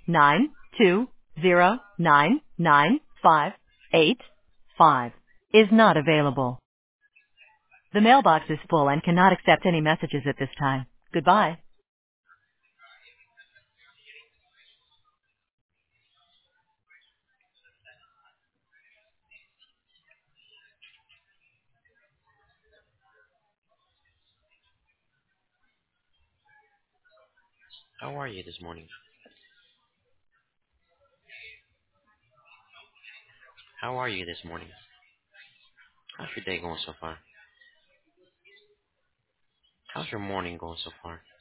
920995585 is not available. The mailbox is full and cannot accept any messages at this time. Goodbye. How are you this morning? How are you this morning? How's your day going so far? How's your morning going so far?